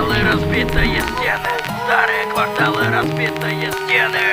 кварталы, разбитые стены. Старые кварталы, разбитые стены.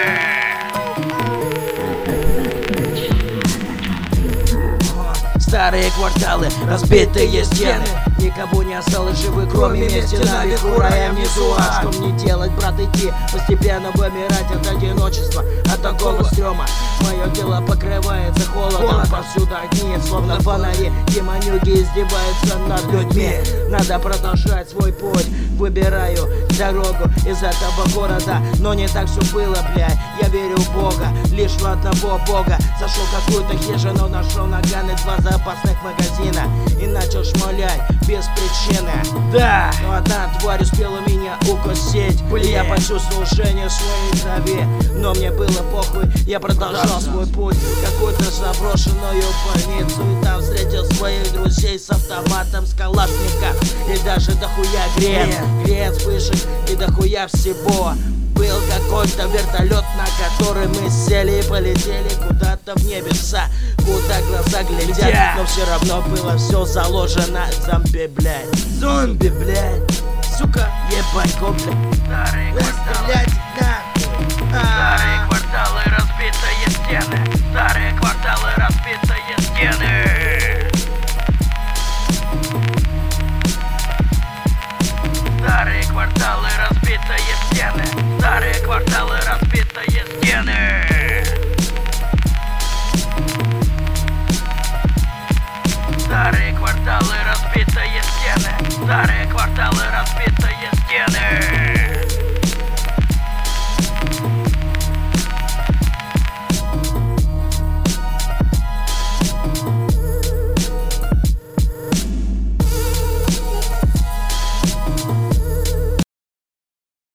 Старые кварталы, разбитые стены. Никого не осталось живых, кроме мести наверху, рая внизу. А что мне делать, брат, идти? Постепенно вымирать от одиночества, от такого стрёма. Мое тело покрывается холодом, повсюду одни, словно фонари. Демонюги издеваются над людьми. Надо продолжать свой путь. Выбираю дорогу из этого города, но не так все было, бля. Я верю в Бога, лишь в одного Бога. Зашел в какую-то хижину, нашел наганы, 2 запасных магазина и начал шмалять без причины. Да, но одна тварь успела меня укусить, и я почувствовал жжение в своей крови. Но мне было похуй, я продолжал свой путь в какую-то заброшенную больницу. И там встретил своих друзей с автоматом, с калашником и даже дохуя грец, вышек и дохуя всего. Был какой-то вертолет, на который мы сели и полетели куда-то в небеса, куда глаза глядят, но все равно было все заложено. Зомби, блядь, зомби, блядь, сука, ебанько, блядь. Старые кварталы, разбитые стены.